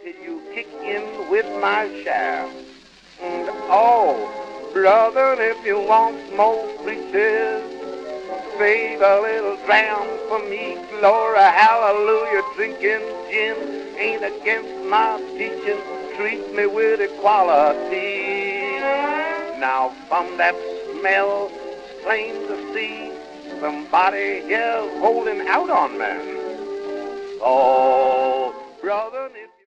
you kick in with my share. And oh, brother, if you want more preachers, save a little dram for me. Glory, hallelujah, drinking gin ain't against my teaching. Treat me with equality. Now from that smell, it's plain to see somebody here's holding out on me. Oh, brother, if